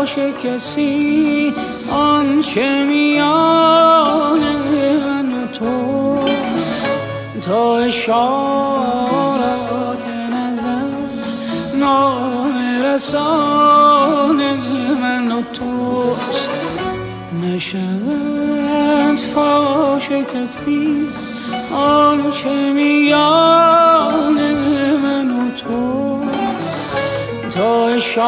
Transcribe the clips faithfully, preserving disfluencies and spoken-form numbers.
فاش کسی آنچه میان من و توست، تا اشارات نظر نام رسان من و توست. نشود فاش کسی آنچه میان من و توست، تا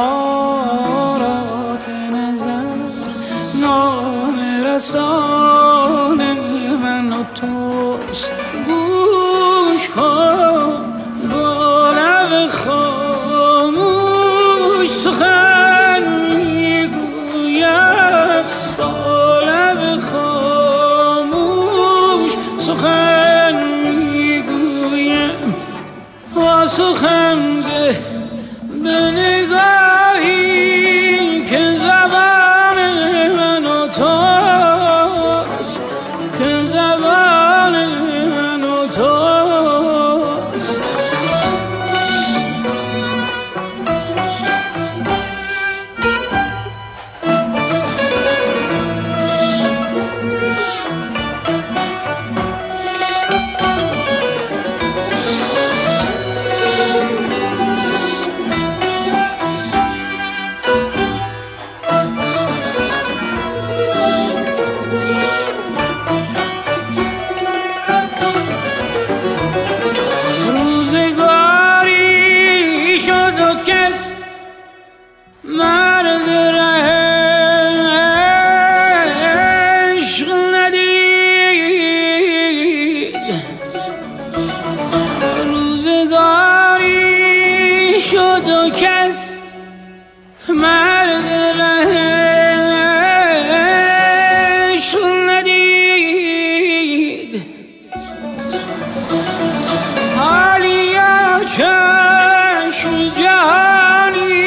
اشارات نظر نام رسان من و توست. گوش کن با لب خاموش سخن میگویم، با لب خاموش سخن میگویم. با سخن به به نگاهی که زبان من و توست، که زبان من و توست. مرد عشق ندید، روزگاری شد و کس مرد عشق ندید. حالیا چشم جهانی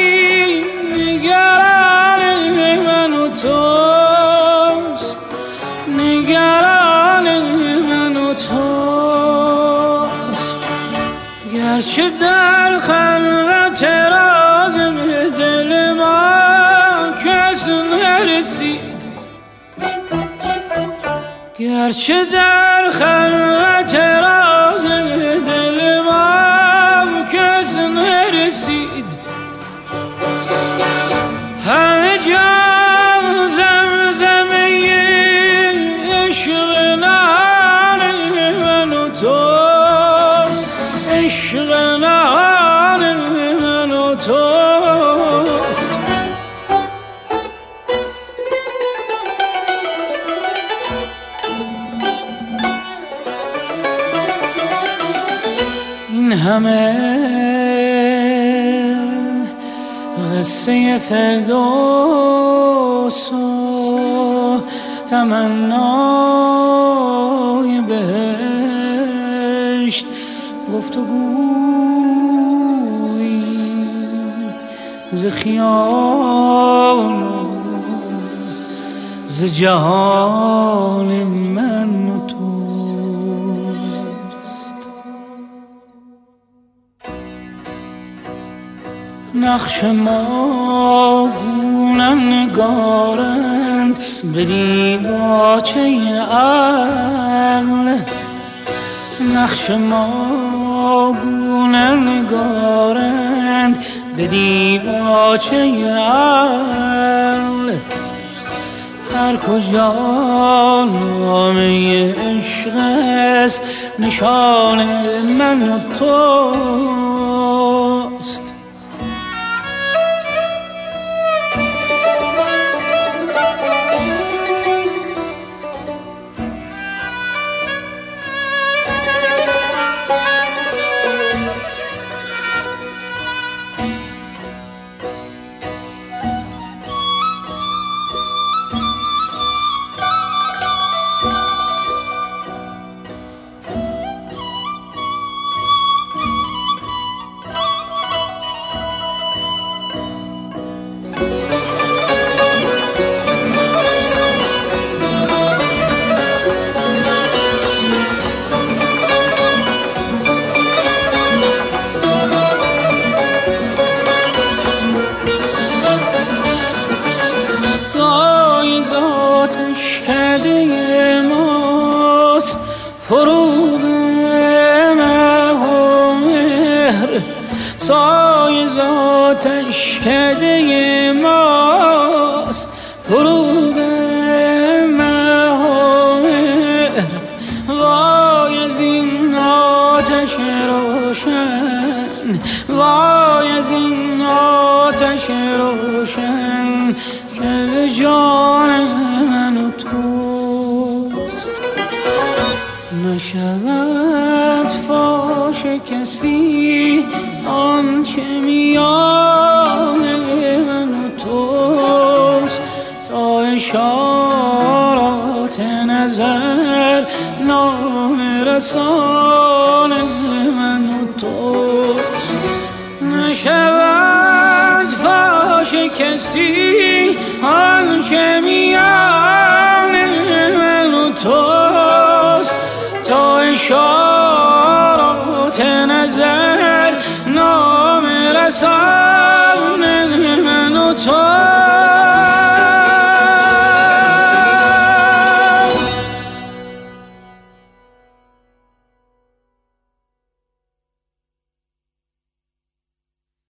توست، نگران من و توست. گرچه در خلوت راز دل ما کس نرسید، گرچه در خلوت راز دل ما کس نرسید. همه جا زمزمه عشق نهان من و توست، عشق نهان من و توست. این همه قصه فردوس و تمنای بهشت، گفتگویی ز خیال و ز جهان من و توست. نقش ما گونه نگارند به دیباچه عقل، نقش ما گونه نگارند به دیباچه عقل. هر کجا نامه عشق است نشان من و توست. فروغ مهر سایه ذاتش کده ماست. فروغ مهر وای از این آتش روشن، وای از این آتش روشن که به جان من و توست. نشود فاش کسی آنچه میان من و توست، تا اشارات نظر نام رسان من و توست. نشود فاش کسی